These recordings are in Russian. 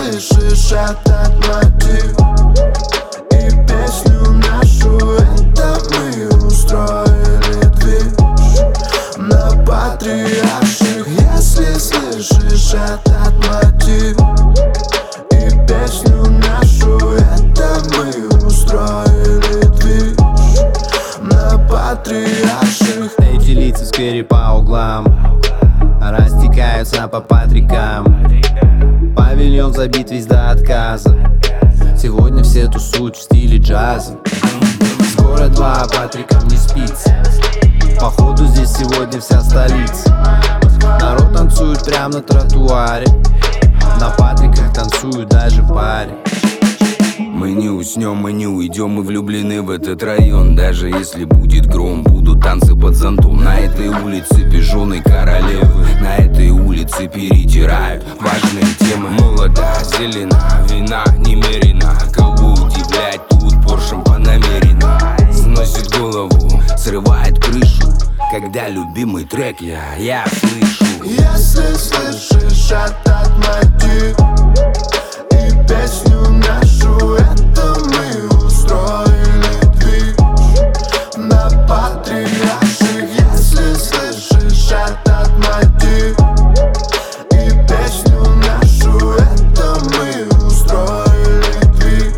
слышишь этот мотив и песню нашу, это мы устроили движ на патриарших. Если слышишь этот мотив и песню нашу, это мы устроили движ на патриарших. Эти лица в сквере по углам растекаются по Патрикам. Павильон забит весь до отказа. Сегодня все тусуют в стиле джаза. Скоро 2 Патрикам не спится. Походу здесь сегодня вся столица. Народ танцует прямо на тротуаре. На Патриках танцуют даже пари. Мы не уснем, мы не уйдем, мы влюблены в этот район. Даже если будет гром, будут танцы под зонтом. На этой улице пижоны королевы, на этой улице перетирают важные темы. Молода, зелена, вина немерено. Кого удивлять, тут поршем понамеренно. Сносит голову, срывает крышу, когда любимый трек я слышу. Если слышишь этот мотив и песню нашу, это мы устроили движ на патриарших. Если слышишь этот мотив и песню нашу, это мы устроили движ.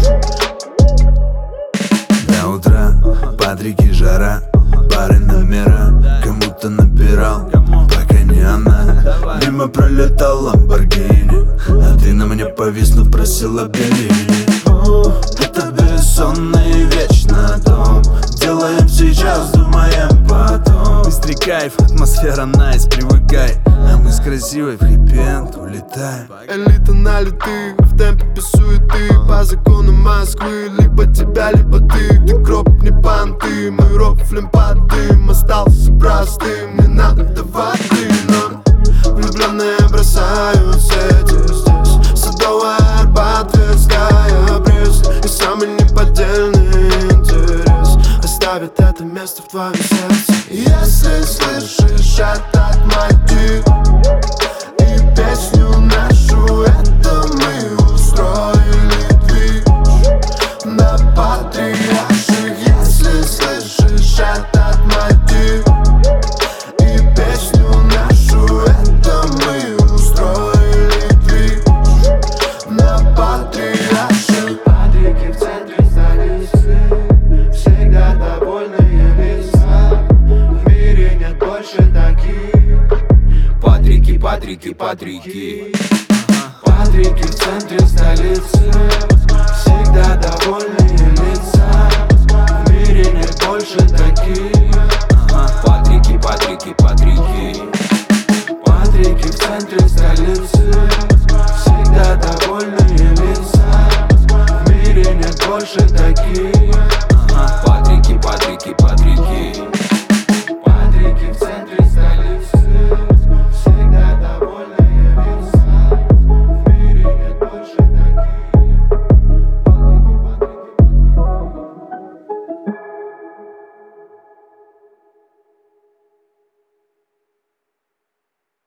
До утра, Патрики, жара, пары номера, кому-то набирал, пока не она. Мимо пролетал Ламборгини, а ты на мне повиснув просила Беллини. Это бессонный вечно дом, делаем сейчас, думаем потом. Быстрый кайф, атмосфера найс, привыкай, а мы с красивой в хэппи-энд улетаем. Элита на лютых, в темпе без суеты, по закону Москвы. Либо тебя, либо ты гроб, не понты. Мы рофлим под дым, остался простым. Не надо давать нам. Влюбленные бросают сети здесь. Садовая Арбат, Тверская, Брест. И самый неподдельный интерес оставит это место в твоем сердце. Если слышишь этот мотив и песню нашу, это мы устроили движ на патриарших. Если слышишь этот мотив и песню нашу, это мы устроили движ на патриарших. Патрики в центре столицы, всегда довольные лица. В мире нет больше таких. Патрики, Патрики, Патрики. Патрики в центре столицы, всегда довольные лица. В мире нет больше таких. Патрики, Патрики, Патрики. Патрики в центре столицы.